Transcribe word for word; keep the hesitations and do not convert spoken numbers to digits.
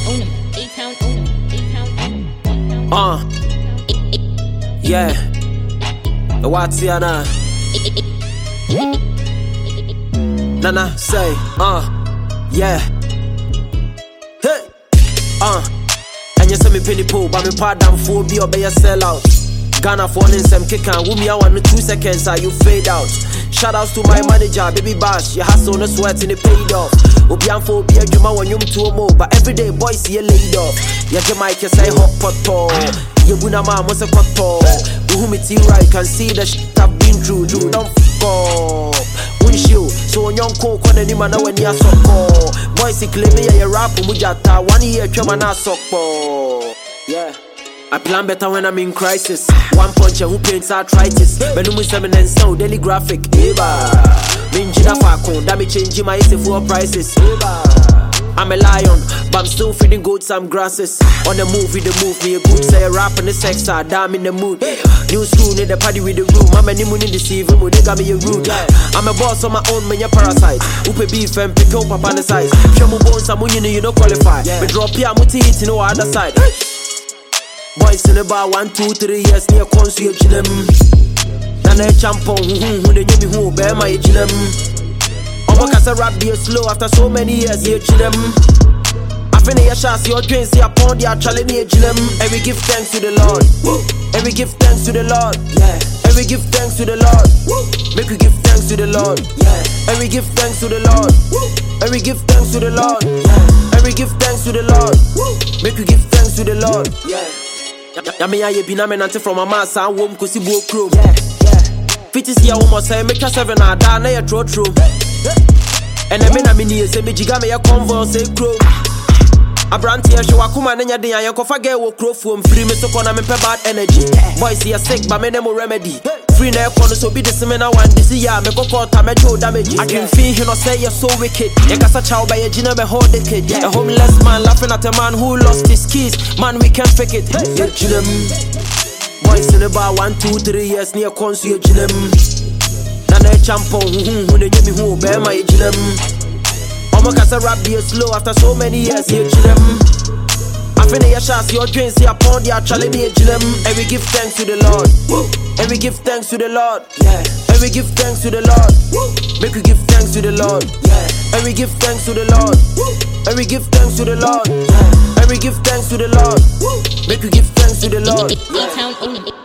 owner, A-Town owner, A-Town owner. Uh, yeah. What's your name? Nana say, uh, yeah. Hey, uh, and you say me penny pool, but me part down for be or be a sellout. Ghana for some kick and woo me I want two seconds, how you fade out. Shout outs to my manager, baby Bash. You hustle no sweat and it paid off. Obian for be a juma when you to a mo, but every day boys see you laid off. Ya Jamaica say hot pot. You buna ma must a cotto. Who me tea right can see the shit I've been through. You don't fuck up. Windshield, so on young coke on any man when you suck. Boys see claim me a rap mujata. One year chama na suck. Yeah. I plan better when I'm in crisis. One puncher who paints arthritis. Benumu semen and sound daily graphic. Eba. Minjina fakon, that me changing my easy for prices. Eba. I'm a lion, but I'm still feeding goats some grasses. On the move with the move, me a good say a rap and the sex are damn in the mood. New school in the party with the room. I'm a new moon in the civil mood, they got me a rude. I'm a boss on my own, man, you're parasite. Upe beef and pick up on the size. Shamu bones, I'm winning, you don't qualify. Me drop here, muti hit, you know other side. Boys in about one, two, three years near consular chillem. Nana champon, who they give me who bear my chillem. Omo kasa rap be slow after so many years, yeah chillem. I finish your shots, your dreams, see upon the actually me chillem. And we give thanks to the Lord. And we give thanks to the Lord. Yeah. And we give thanks to the Lord. Make we give thanks to the Lord. Yeah. And we give thanks to the Lord. And we give thanks to the Lord. Yeah. And we give thanks to the Lord. Make we give thanks to the Lord. Yeah. I mean, I be named until from a mass and womb because you broke room. Yeah, yeah. Fifty see a woman say, make a seven and down a throat room. And I mean, I mean, you say, me jigga me a converse, say, crow. A brand here, show a kuman and your day, I can forget what crow from free me so con I'm in bad energy. Boys see a sick, but me no remedy. Free neck corner, so be the seminar one this year, make a call time, damage. I can feel him or say you're so wicked. You got a child by a gina, me hold the kid. A homeless man laughing at a man who lost his keys. Man, we can't fake it. Yeah, chillem. Boys in about one, two, three years near consul, chillem. Nana champon, who they give me who bear my chillem. Omo kasa rap be slow after so many years, yeah chillem. I finish your shots, your dreams, see upon the actually me chillem. And we give thanks to the Lord. And we give thanks to the Lord. Yeah. And we give thanks to the Lord. Make we give thanks to the Lord. Yeah. And we give thanks to the Lord. And we give thanks to the Lord. Yeah. And we give thanks to the Lord. Make we give thanks to the Lord. A-Town owner.